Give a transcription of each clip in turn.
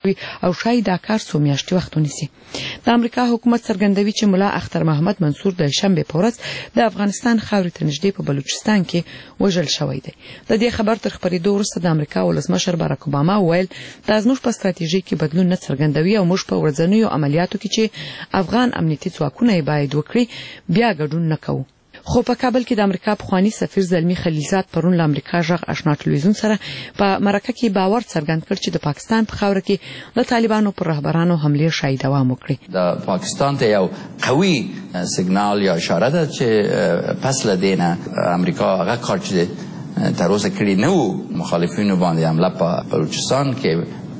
او شاید دا کار څو میاشتې وخت ونیسي. د امریکا حکومت څرګندوي چې ملا اختر محمد منصور د شنبه په ورځ د افغانستان خاورې ته نږدې په بلوچستان کې وژل شوی دی. د دې خبر تر خبرېدو وروسته د امریکا ولسمشر باراک اوباما وویل دا زموږ په ستراتیژي کې بدلون نه څرګندوي او موږ په ورځنیو عملیاتو کې چې افغان امنیتي ځواکونه یې باید وکړي بیا ګډون نه کوو. خو په کابل کې د امریکا پخوانی سفیر زلمی خلیلزاد پرون له امریکا ژغ آشنا ټلویزیون سره په مرکه کې باور څرګند کړ چې د پاکستان په خاوره کې د طالبانو پر رهبرانو حمله شاید دوام وکړي. د پاکستان ته یو قوي سیګنال یا اشاره ده چې پس له دې نه امریکا هغه کار چې تر اوسه کړی نه و مخالفینو باندې حمله په بلوچستان کې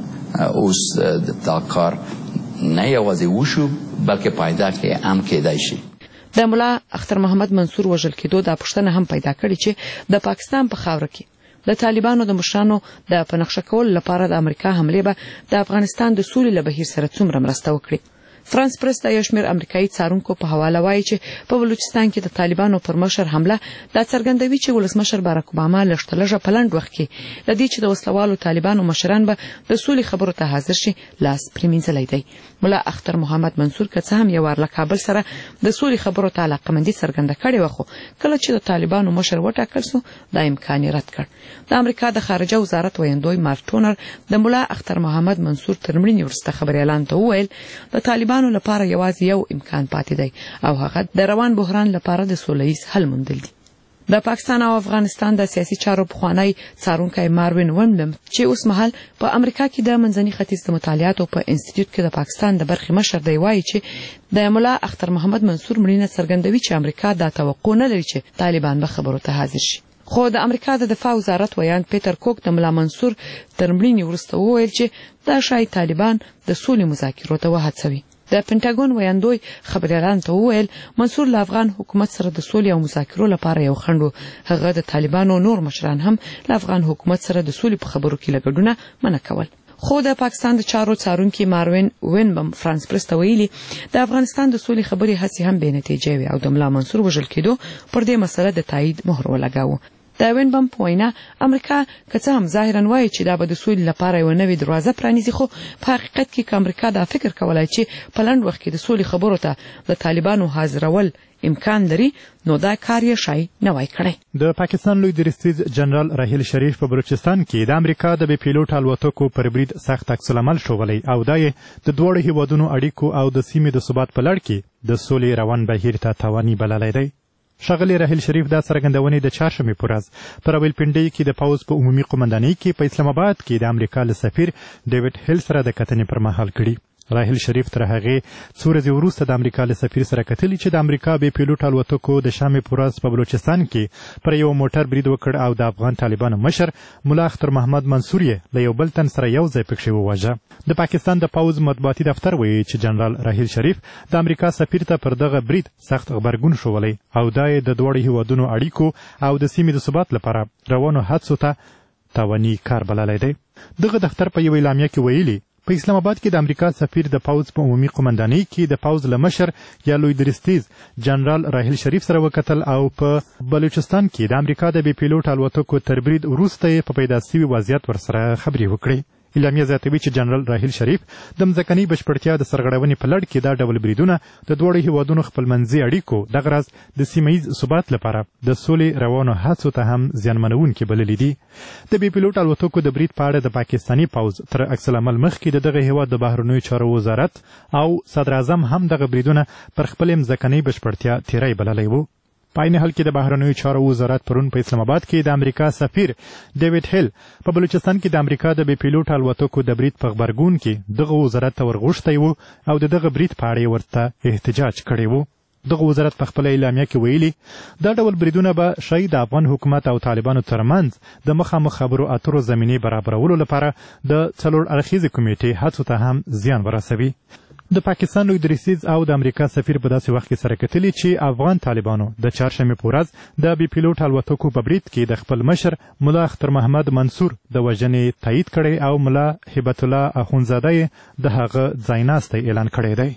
اوس دا کار نه یوازې وشو بلکې پایده کې هم کېدای شي. د ملا اختر محمد منصور وژل کېدو د پښتنه هم پیدا کړي چې د پاکستان په خاوره کې د طالبانو د مشرانو د پنځه کول لپاره د امریکا حمله به د افغانستان د سولې له بهیر سره څومره مرسته وکړي. فرانس پریس د یو شمېر امریکایي څارونکو په حواله وایي چې په بلوچستان کې د طالبانو پر مشر حمله دا څرګندوي چې ولسمشر باراک اوباما لږ په لنډ وخت کې لدې چې د وسلوالو طالبانو مشران به د سولې خبرو ته حاضر شي لاس پرېمینځلی دی. ملا اختر محمد منصور که څه هم یو وار له کابل سره د سولې خبرو ته علاقمندي څرګنده کړې وه خو کله چې د طالبانو مشر وټاکل سو دا امکان یې رد کړ. د امریکا د خارجه وزارت ویاندوی مارک ټونر د ملا اختر محمد منصور تر مړینې وروسته خبري اعلان ته وویل د طالبانو لپاره یوازې یو امکان پاتې دی او هغه د روان بحران لپاره د سولهییز حل موندل دي. د پاکستان او افغانستان د سیاسي چارو پخوانی څارونکی ماروین ونبلم چې اوس مهال په امریکا کې د منځني ختیځ د مطالعاتو په انسټیټیوټ کې د پاکستان د برخې مشر دی وایي چې د ملا اختر محمد منصور مړینه څرګندوي چې امریکا دا توقع نه لري چې طالبان به خبرو ته حاضر شي. خو د امریکا د دفاع وزارت ویاند پیټر کوک د ملا منصور تر مړینې وروسته وویل چې دا شاید طالبان د سولې مذاکرو ته وهڅوي. د پینټاګون ویاندوی خبريالان ته وویل منصور له افغان حکومت سره د سولې او مذاکرو لپاره یو خنډ هغه د طالبانو نور مشران هم له افغان حکومت سره د سولې په خبرو کې لګډونه منع کول. خو د پاکستان د چارو څارونکي ماروین ونبم فرانس پریس ته ویلي د افغانستان د سولې خبرې هڅې هم بې نتیجې وي او د ملا منصور وژل کېدو پر دې مسله د تایید مهر ولګاوه. د وینبم په وینا امریکا که څه هم ظاهرا وایي چې دا به د سولې لپاره یو نوې دروازه پرانیزي خو په حقیقت کې امریکا دا فکر کولای چې په لنډ وخت کې د سولې خبرو ته د طالبانو حاضرول امکان لري نو دا کار یې شای نه وای کړی. د پاکستان لوی درستیز جنرال راحیل شریف په بلوچستان کې د امریکا د بې پیلوټ الوتکو پر برید سخت عکس العمل ښوولی او دا یې د دواړو هیوادونو اړیکو او د سیمې د ثبات په لړ کې د سولې روان بهیر ته تاواني بللی دی. ښاغلی راحیل شریف دا څرګندونې د چهارشنبې په ورځ په راولپنډۍ کې د پوځ په عمومي قومندانۍ کې په اسلام آباد کې د امریکا له سفیر ډیوډ هیل سره د کتنې پر مهال کړي. راحیل شریف تر هغې څو ورځې وروسته د امریکا له سفیر سره کتلي چې د امریکا بې پیلوټ الوتکو د شنبې په ورځ په بلوچستان کې پر یو موټر برید وکړ او د افغان طالبانو مشر ملا اختر محمد منصور یې له یو بل تن سره یو ځای پکښې وواژه. د پاکستان د پوځ مطبوعاتي دفتر وایي چې جنرال راحیل شریف د امریکا سفیر ته پر دغه برید سخت غبرګون ښوولی او دا یې د دواړو هیوادونو اړیکو او د سیمې د ثبات لپاره روانو هڅو ته تاواني کار بللی دی. دغه دفتر په یوه اعلامیه کې ویلي په اسلام آباد کې د امریکا سفیر د پوځ په عمومي قومندانۍ کې د پوځ له مشر یا لوی درستیز جنرال راحیل شریف سره وکتل او په بلوچستان کې د امریکا د بې پیلوټ الوتکو تر برید وروسته یې په پیدا سوي وضعیت ورسره خبرې وکړې. اعلامیه زیاتوي چې جنرال راحیل شریف د مځکنۍ بشپړتیا د سرغړونې په لړ کې دا ډول بریدونه د دواړو هیوادونو خپلمنځي اړیکو دغه راز د سیمه ییز ثبات لپاره د سولې روانو هڅو ته هم زیانمنونکي بللي دي. د بې پیلوټ الوتکو د برید په اړه د پاکستاني پوځ تر عکس العمل مخکې د دغه هیواد د بهرنیو چارو وزارت او صدر اعظم هم دغه بریدونه پر خپلې مځکنۍ بشپړتیا تیری بللی و. په عین حال کې د بهرنیو چارو وزارت پرون په اسلام آباد کې د امریکا سفیر ډیوډ هیل په بلوچستان کې د امریکا د بې پیلوټ الوتکو د برید په غبرګون کې دغه وزارت ته ورغوښتی و او د دغه برید په اړه یې ورته احتجاج کړی و. دغه وزارت په خپله اعلامیه کې ویلي دا ډول بریدونه به ښایي د افغان حکومت او طالبانو ترمنځ د مخامخ خبرو اترو زمینې برابرولو لپاره د څلور اړخیزې کمیټې هڅو ته هم زیان ورسوي. د پاکستان لوی درستیز او د امریکا سفیر په داسې وخت کې سره کتلي چې افغان طالبانو د چهارشنبې په ورځ د بې پیلوټ الوتکو په برید کې د خپل مشر ملا اختر محمد منصور د وژنې تایید کړی او ملا هبت الله اخونزاده یې د هغه ځایناستی اعلان کړی دی.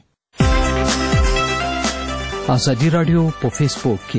ازادي راډیو په فیسبوک کې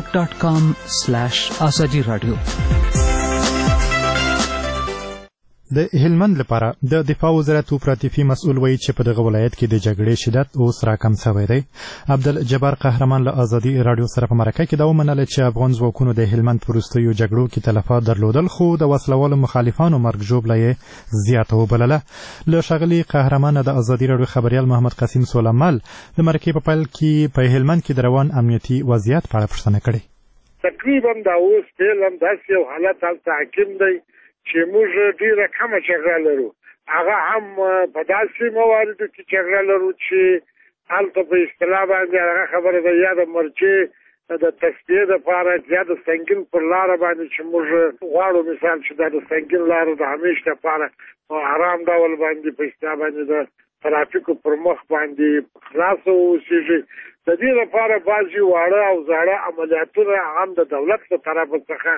facebook.com/ازادي راډیو. د هلمند لپاره د دفاع وزارت اپراتیفي مسؤل وایي چې په دغه ولایت کې د جګړې شدت اوس راکم شوی دی. عبدالجبار قهرمان له ازادي راډیو سره په مرکه کې دا ومنله چې افغان ځواکونو د هلمند په وروستیو جګړو کې تلفات درلودل، خو د وسلوالو مخالفانو مرګ ژوبله یې زیاته وبلله. له ښاغلي قهرمانه د ازادي راډیو خبریال محمد قاسم سولمل د مرکې په پیل کې په هلمند کې د روان امنیتي وضعیت په اړه پوښتنه کړې. تقریبا دا اوس فعلا داسې یو حالت هلته حاکم دی چې موږ ډېره کمه جګړه لرو. هغه هم په داسې مواردو کې جګړه لرو چې هلته په اصطلاح باندې هغه خبره ده یا د مرجې د تصفیې دپاره یا د سنګین پر لاره باندې چې موږ غواړو مثال چې دا د سنګین لاره د همیش دپاره په آرام ډول باندې په اصطلاح باندې د ترافیکو پر مخ باندې خلاصه واوسېږي. د دې لپاره بعضې واړه او زاړه عملیاتونه هم د دولت له طرفه څخه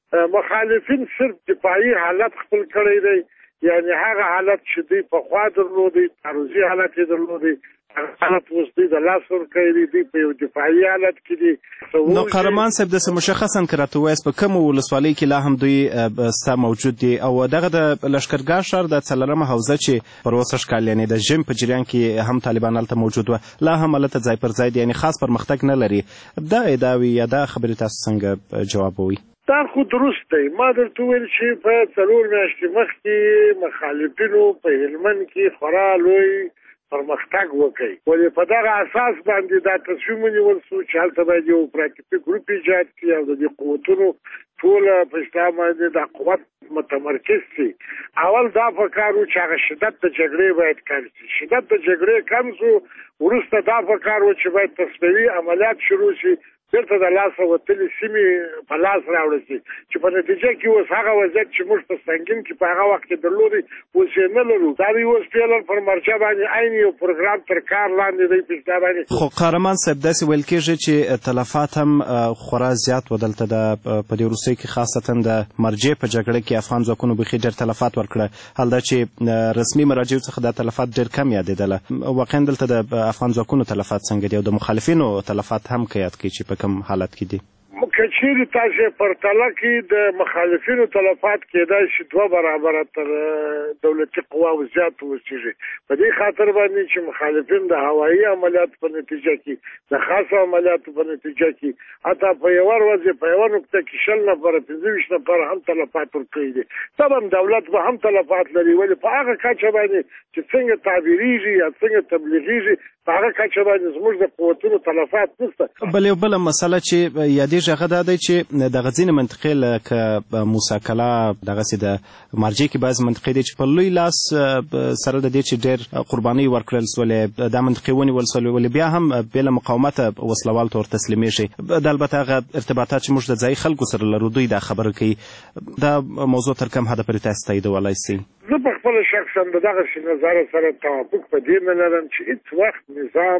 مخالفین صرف دفاعي حالت خپل کړی دی، یعنی هغه حالت چې دوی پخوا درلودی، تعرضي حالت یې درلودی، حالت اوس دوی د لاس ورکوي دي، دوی په یو دفاعي حالت کې دي. نو قهرمان صاحب داسې مشخصا که راته ووایاست په کومو ولسوالیو کې لا هم دوی ستا موجود دي او دغه د لښکرګاه ښار د 4مه حوزه چې پر اوسه ښکال یعنې د ژمي په جریان کې هم طالبان هلته موجود وه، لا هم هلته ځای پر ځای دي، یعنې خاص پرمختګ نه لري. دا ادعاوې یا دا خبرې تاسو څنګه جوابوئ؟ دا خو درست دی. ما درته وویل چې په 4 میاشتې مخکې مخالفینو په هلمند کې خورا لوی پرمختګ وکړي، ولې په دغه اساس باندې دا تصمیم ونیول شو چې هلته باید یو اپراتیفي ګروپ ایجاد کړي او د دې قوتونو ټوله په اصطلاح باندې دا قوت متمرکز شي. اول دا پکار و چې هغه شدت د جګړې باید کم شي. شدت د جګړې کم شو، وروسته دا پکار و چې باید تصفیوي عملیات شروع شي، بیرته د لاسه وتلې سیمې په لاس راوړل شي چې په نتیجه کې اوس هغه وضعیت چې موږ په سنګین کې په هغه وخت کې درلودی اوس یې نه لرو. دا دی اوس فعلا پر مرجع باندې عین یو پروګرام تر کار لاندې دی په اصطلاح باندې. خو قهرمان صاحب داسې ویل کېږي چې تلفات هم خورا زیات و دلته په دې وروستیو کې خاصتا د مرجع په جګړه کې افغان ځواکونو بیخي ډېر تلفات ورکړه، حال دا چې رسمي مراجعو څخه دا تلفات ډېر کم یادېدله. واقعا دلته د افغان ځواکونو تلفات څنګه دي او د مخالفینو تلفات هم که یاد کړي چې په کوم حالت کې دي؟ که چیرې تاسې پرتله کې د مخالفینو تلفات کېدای شي 2 برابره تر دولتي قواو زیات اوسېږي. په دې خاطر باندې چې مخالفین د هوایي عملیاتو په نتیجه کې، د خاصو عملیاتو په نتیجه کې، حتی په یوه ورځ په یوه نقطه کې 20 نفره 25 نفره هم تلفات ورکړي دي. طبعا دولت به هم تلفات لري، ولې په هغه کچه باندې چې څنګه تعبیریږي یا څنګه تبلیغیږي په هغه کچه باندې زموږ د قوتونو تلفات نشته. بله مسله چې یادېږي هغه دا دی چې دغه ځینې منطقې لکه موسی کلا دغسې د مرجع کې بعضې منطقې دي چې په لوی لاس سره د دې چې ډېر قربانۍ ورکړل سولې دا منطقې ونیول سولې، ولې بیا هم بې له مقاومته وسلوال ته ورتسلیمېږي. دا البته هغه ارتباطات چې موږ د ځایي خلکو سره لرو دوی دا خبره کوي. دا موضوع تر کوم حده پورې تاسو تاییدولی شئ؟ زه په خپله شخصا د دغسې نظر سره توافق په دې نه لرم چې هېڅ وخت نظام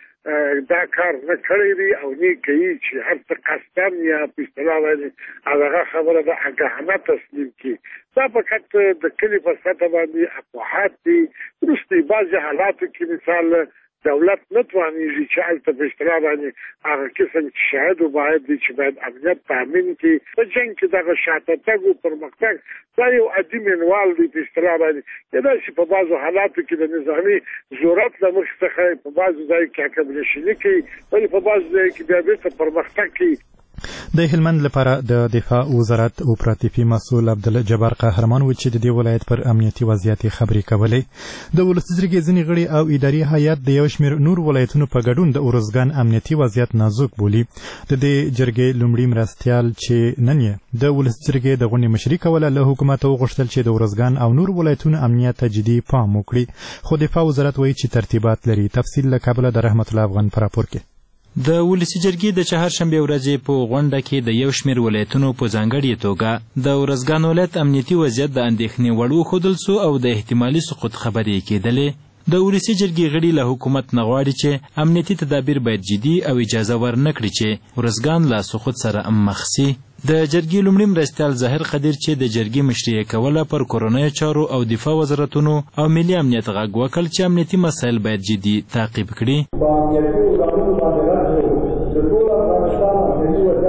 دا کار نه کړی دی او نه کوي چې هر څه قصدن یا په اصطلاح باندې هغه خبره د آګاهانه تسلیم کړي. دا فقط د کلي په سطح باندې افواهات دي. وروستي بعضې حالاتو کې مثال دولت نه توانېږي چې هلته په اصطلاح باندې هغه قسم چې شاهد باید دی چې باید امنیت تامین کړي. په جنګ کې دغه شاته تګ او پرمختګ دا یو عادي منوال دی په اصطلاح باندې. کېدای شي په بعضو حالاتو کې د نظامي ضرورت له مخې څخه په بعضو ځایو کې عقب‌نشیني کوي، ولې په بعضو ځایو کې بیا بېرته پرمختګ کوي. د هلمند لپاره د دفاع وزارت اپراتیفي مسؤل عبدالجبار قهرمان و چې د دې ولایت پر امنیتي وضعیت خبرې کولې. د ولسي جرګې ځینې غړي او اداري هیئت د یو شمېر نور ولایتونو په ګډون د ارزګان امنیتي وضعیت نازک بولي. د دې جرګې لومړي مرستیال چې نن یې د ولسي جرګې د غونډې مشري کوله له حکومته وغوښتل چې د ارزګان او نور ولایتونو امنیت ته جدي پام وکړي، خو دفاع وزارت وایي چې ترتیبات لري. تفصیل له کابله د رحمت الله افغان په راپور کې. د ولسي جرګې د چهارشنبې ورځې په غونډه کې د یو شمېر ولایتونو په ځانګړې توګه د ارزګان ولایت امنیتي وضعیت د اندېښنې وړ وښودل سو او د احتمالي سقوط خبرې کېدلې. د ولسي جرګې غړي له حکومت نه غواړي چې امنیتي تدابیر باید جدي او اجازه ورنه کړي چې ارزګان له سقوط سره مخ سي. د جرګې لومړي مرستیال ظاهر قدیر چې د جرګې مشري کوله پر کورنیو چارو او دفاع وزارتونو او ملي امنیت غږ وکړ چې امنیتي مسایل باید جدي تعقیب کړي.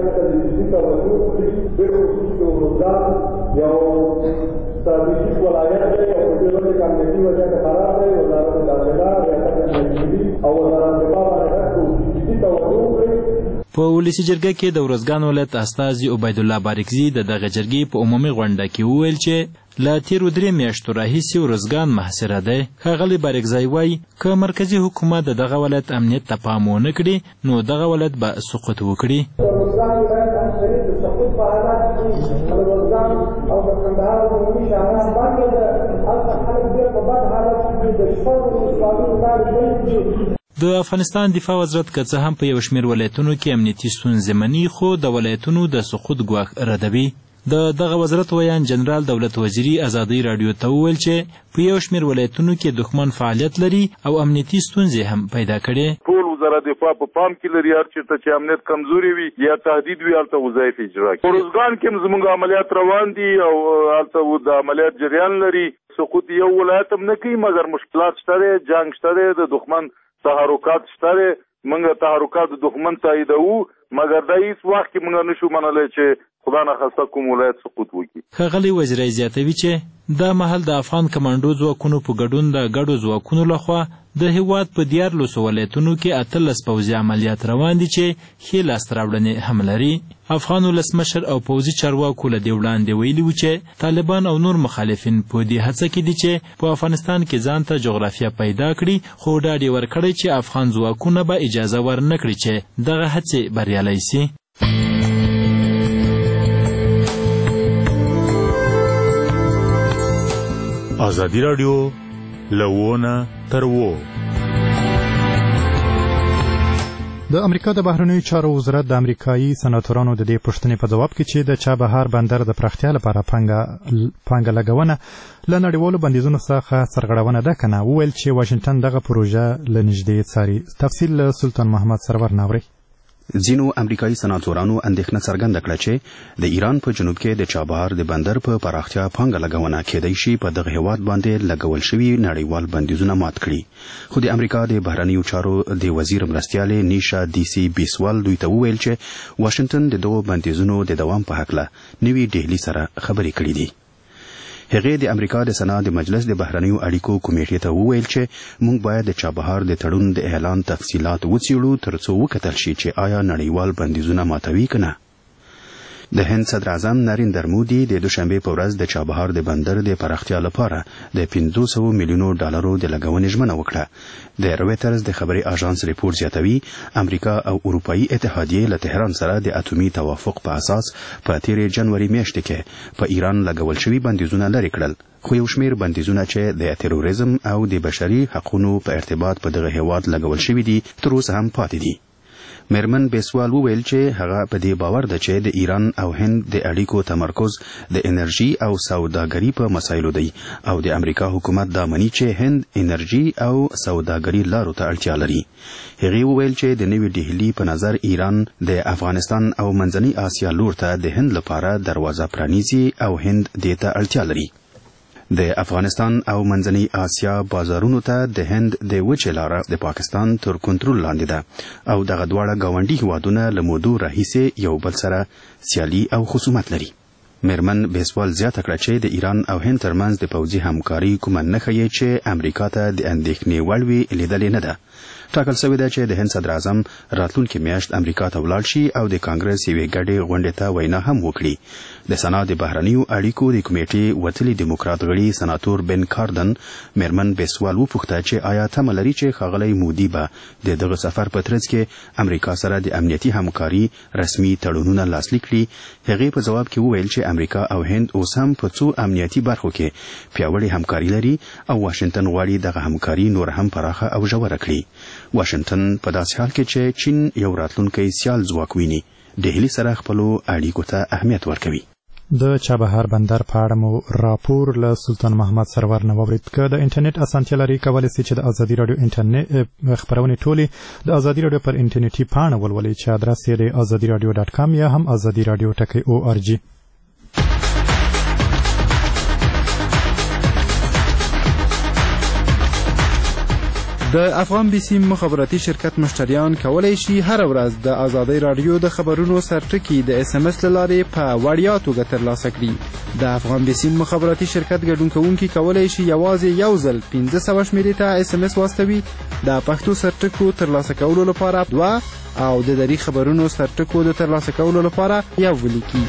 یو ستراتیژیک ولایت فعالیت کوي او د دې وخت امنیتي وضعیت خراب دی. وزارت داخله ریاست امنیتي او وزارت دفاع باندې جدي توجه کوي. په ولسي جرګه کې د ورځګان ولایت استازي عبید الله بارکزي د دغه جرګې په عمومي غونډه کې وویل چې لا تیرو 3 میاشتو راهیسې ورځګان محاصره دی. ښاغلي بارکزی وایي که مرکزي حکومت د دغه ولایت امنیت ته پام ونه کړي نو دغه ولایت به سقوط وکړي. ورځګان ولایت هم شدید د سقوط په حالات کې د ورځګان او د کندهار عمومي شاهران باندې د هلته خلک ډېر په بد حالت کې د شپږو ولسوالیو لارې ګرځي. د افغانستان دفاع وزارت که څه هم په یو شمېر ولایتونو کې امنیتي ستونزې مني خو د ولایتونو د سقوط ګواښ ردوي. د دغه وزارت ویان جنرال دولت وزیری ازادي رادیو ته وویل چې په یو شمېر ولایتونو کې دښمن فعالیت لري او امنیتي ستونزې هم پیدا کړي. ټول وزارت دفاع په پام کې لري هر چېرته چې امنیت کمزوري وي یا تهدید وي هلته وظایف اجرا کوي. ورځګان کې هم زموږ عملیات روان دي او هلته د عملیات جریان لري. سقوط یو ولایت هم نه کوي مګر مشکلات شته دی، جنګ شته دی، د دښمن تحرکات شته دی. موږ تحرکات د دښمن تاییدوو مګر دا هیڅ وخت کې موږ نشو منلی چې خدا نخواسته کوم ولایت سقوط وکړي. ښاغلی وزیری زیاتوي چې دا مهال د افغان کمانډو ځواکونو په ګډون د ګډو ځواکونو لخوا د هېواد په 14 ولایتونو کې 18 پوځي عملیات روان دي چې ښې لاسته راوړنې هم لري. افغان ولسمشر او پوځي چارواکو له دې وړاندې ویلي وو چې طالبان او نور مخالفین په دې هڅه کې دي چې په افغانستان کې ځان ته جغرافیه پیدا کړي خو ډاډ یې ورکړی چې افغان ځواکونه به اجازه ورنه کړي چې دغه هڅې بریالی سي. ازادي راډیو لوونه تر وو. د امریکا د بهرنیو چارو وزارت د امریکایي سناتورانو د دې پوښتنې په ځواب کې چې د چابهار بندر د پراختیا لپاره پانګه لګونه له نړیوالو بندیزونو څخه سرغړونه ده که نه وویل چې واشنګټن دغه پروژه له نږدې څاري. تفصیل له سلطان محمد سرور ناوري. ځینو امریکایي سناتورانو اندېښنه څرګنده کړه چې د ایران په جنوب کې د چابهار د بندر په پراختیا پانګه لګونه کېدای شي په دغه هېواد باندې لګول شوي نړیوال بندیزونه مات کړي. خو د امریکا د بهرنیو چارو د وزیر مرستیالې نیشا ډي سي بیسوال دوی ته وویل چې واشنګټن د دغو بندیزونو د دوام په هکله نوي ډهلي سره خبرې کړې دي. هغې د امریکا د سنا د مجلس د بهرنیو اړیکو کمیټې ته وویل چې موږ باید د چابهار د تړون د اعلان تفصیلات وڅېړو تر څو وکتل شي چې آیا نړیوال بندیزونه ماتوي که نه. د هند صدر اعظم نریندر مودي د دوشنبه په ورځ د چابهار د بندر د پراختیا لپاره د 500 میلیونو ډالرو د لګونې ژمنه وکړه. د رویټرز د خبري اژانس ریپورت زیاتوي امریکا او اروپאי اتحادیه له تهران سره د اټومي توافق په اساس په 13 جنوري میاشت کې په ایران لګول شوي بندیزونه لرې کړل. خو یو شمېر بندیزونه چې د تروریزم او د بشري حقوقو په ارتباط په دغه هېواد لګول شوي دي تر اوسه هم پاتې دي. میرمن بیسوال وویل چې هغه په دې باور ده چې د ایران او هند د اړیکو تمرکز د انرژي او سوداګري په مسایلو دی او د امریکا حکومت دا مني چې هند انرژي او سوداګري لارو ته اړتیا لري. هغې وویل چې د نوي ډهلي په نظر ایران د افغانستان او منځنۍ آسیا لور ته د هند لپاره دروازه پرانیزي او هند دې ته اړتیا لري. د افغانستان او منځنۍ آسیا بازارونو ته د هند د وچې لاره د پاکستان تر کنټرول لاندې ده او دغه دواړه ګاونډي هیوادونه له مودو راهیسې یو بل سره سیالي او خصومت لري. میرمن بیسوال زیاته کړه چې د ایران او هند ترمنځ د پوځي همکاري کومه نښه یې چې امریکا ته د اندېښنې وړ وي لیدلې نه ده. ټاکل شوې ده چې د هند صدر اعظم راتلونکې میاشت امریکا ته ولاړ شي او د کانګرس یوې ګډې غونډې ته وینا هم وکړي. د سنا د بهرنیو اړیکو د کمیټې وتلي ډیموکرات غړي سناتور بن کاردن میرمن بیسوال وپوښته چې آیا تمه لري چې ښاغلی مودي به د دغه سفر په ترڅ کې امریکا سره د امنیتي همکاري رسمي تړونونه لاسلیک کړي. هغې په ځواب کې وویل چې امریکا او هند اوس هم په څو امنیتي برخو کې پیاوړې همکاري لري او واشنګټن غواړي دغه همکاري نور هم پراخه او ژوره کړي. واشنګټن په داسې حال کې چې چین یو راتلونکی سیال ځواک ویني ډهلي سره خپلو اړیکو ته اهمیت ورکوي. د چابهار بندر په اړه مو راپور له سلطان محمد سرور نه واورید. که د انټرنیټ اسانتیا لري کولی شئ چې د ازادي راډیو انټرنیټ خپرونې ټولې د ازادي راډیو پر انټرنیټي پاڼه ولولئ چې ادرس یې د azadiradio.com یا هم azadiradio.org. د افغان بي سي مخابراتي شرکت مشتریان کولی شي هر ورځ د ازادۍ راډیو د خبرونو سرټکي د اس ام اس له لارې په وړیا توګه ترلاسه کړي. د افغان بي سي مخابراتي شرکت ګډون کوونکي کولی شي یوازې یو ځل 1500 شمیرې ته اس ام اس واستوي. د پښتو سرټکو ترلاسه کولو لپاره 2 او د دري خبرونو سرټکو د ترلاسه کولو لپاره 1 ولیکي.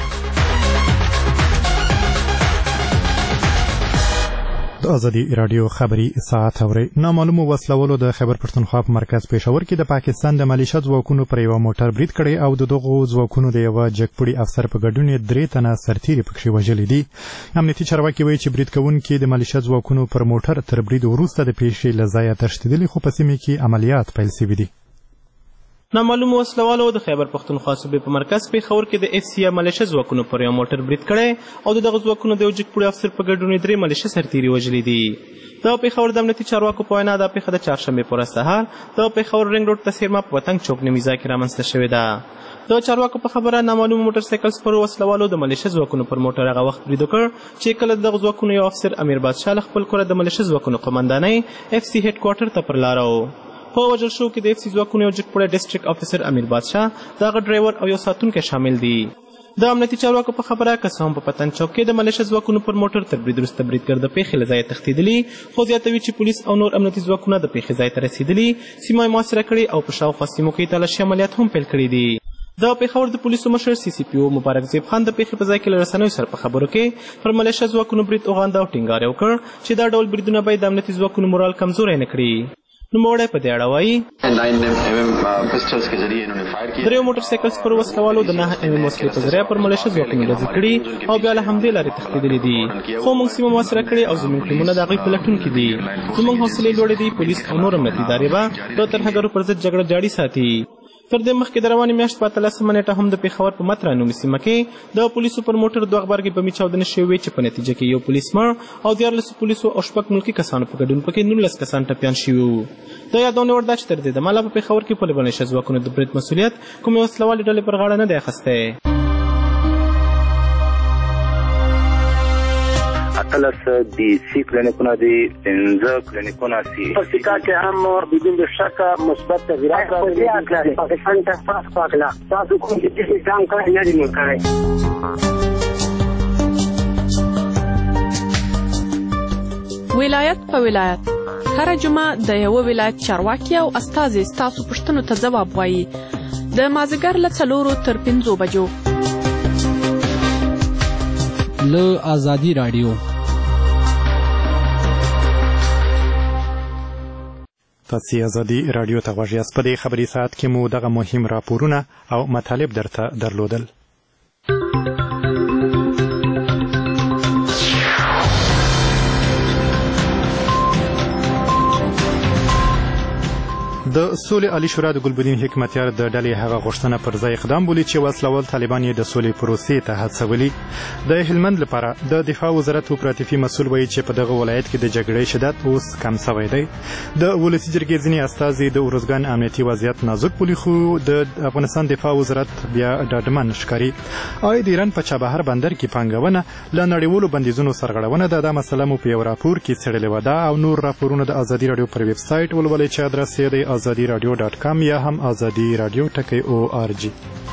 د ازادي راډیو خبري ساعت اوري. نامعلومو وسلوالو د خیبر پښتونخوا په مرکز پېښور کې د پاکستان د ملیشه ځواکونو پر یوه موټر برید کړی او د دغو ځواکونو د یوه جګپوړي افسر په ګډون 3 تنه سرتیري پکښې وژلي دي. امنیتي چارواکي وایي چې برید کوونکي د ملیشه ځواکونو پر موټر تر برید وروسته د پیښې له ځایه تښتېدلي، خو په سیمې کې عملیات پیل شوي دي. نامعلومو وسلوالو د خیبر پښتونخوا صوبې په مرکز پېښور کې د اف سی ملیشه ځواکونو پر یو موټر برید کړی او د دغه ځواکونو د یو جګپوړي افسر په ګډون 3 ملیشه سرتیري وژلي دي. د پېښور د امنیتي چارواکو په وینا دا پیښه د چهارشنبې په ورځ سهار د پېښور رنګ روډ ته څیرمه په وطن چوک نومي ځای کې رامنځته شوې ده. د چارواکو په خبره نامعلومو موټر سایکل سپرو وسلوالو د ملیشه ځواکونو پر موټر هغه وخت برید وکړ چې کله د دغه ځواکونو یو افسر امیر بادشاه له خپل کوره د ملیشه ځواکونو قمندانۍ اف سی هډ کوارټر ته پر لاره و. په وژل شوو کې د اف سی ځواکونو یو جګپوړی ډسټرکټ افیسر امیر بادشاه، د هغه ډرایور او یو ساتونکی شامل دي. د امنیتي چارواکو په خبره که څه هم په پتن چوک کې د ملیشه ځواکونو پر موټر تر برید وروسته بریدګر د پیښې له ځایه تښتېدلي، خو زیاتوي چې پولیس او نور امنیتي ځواکونه د پیښې ځای ته رسېدلي، سیمه یې محاصره کړې او په شاوخوا سیمو کې تالاشي عملیات هم پیل کړي دي. د پېښور د پولیسو مشر سی سی پی او مبارک زیب خان د پیښې په ځای کې له رسنیو سره په خبرو کې پر ملیشه ځواکونو برید اوغانده او ټینګار یې وکړ چې دا ډول بریدونه باید د امنیتي ځواکونو مورال کمزوری نه کړي. نوموړی په دې اړه وایي دریو موټر سایکل سپرو وسلوالو د 9 mm وسلې په ذریعه پر ملیشه ځواکونو ډزې کړي او بیا له همدې لارې تښتېدلي دي، خو موږ سیمه محاصره کړې او زموږ ټیمونه د هغوی په لټون کې دي. زموږ حوصلې لوړې دي. پولیس او نور امنیتي ادارې به د ترهګرو پر ضد جګړه جاري ساتي. تر دې مخکې د روانې میاشتې په 18 نیټه هم د پېښور په مترا نومي سیمه کې د پولیسو پر موټر 2 غبرګې بمي چاودنې شوې وې چې په نتیجه کې یو پولیس مړ او 14 پولیسو او 6 ملکي کسانو په ګډون پکې 19 کسان ټپیان شوي وو. د یادونې وړ ده چې تر دې دمه لا په پېښور کې په ملیشه ځواکونو د برید مسؤلیت کومې وسلوالې ډلې پر غاړه نه دی اخیستی. اتلس دی سی کلینیکونه دی، 15 کلینیکونه سی په سیکا کې هم بدون شک مثبت تغیرات راغلي. پاکستان ته پاس پاکلا تاسو کوم چې ځان کړی نه دی نو کړی. ولایت په ولایت هر جمعه د یو ولایت چارواکي او استازي ستاسو پوښتنو ته ځواب وایي. د مازدیګر له 4 تر 5 بجو له ازادي راډیو. تاسې ازادي راډیو ته غوږ یاست. په دې خبري ساعت کې مو دغه مهم راپورونه او مطالب درته درلودل. د سولې عالی شورا د ګلبدین حکمتیار د ډلې هغه غوښتنه پر ځای اقدام بولي چې وسلوال طالبان یې د سولې پروسې ته هڅولي. د هلمند لپاره د دفاع وزارت اپراتیفي مسؤل وایي چې په دغه ولایت کې د جګړې شدت اوس کم شوی دی. د ولسي جرګې ځینې استازي د ارزګان امنیتي وضعیت نازک بولي، خو د افغانستان دفاع وزارت بیا ډاډمن ښکاري. آیا د ایران په چابهار بندر کې پانګونه له نړیوالو بندیزونو سرغړونه ده؟ دا مسله مو په یو راپور کې څېړلې وه. دا او نور راپورونه د ازادي راډیو پر ویب سایټ ولولئ چې ادرس یې دی azadi radio.com یا هم azadi radio.org.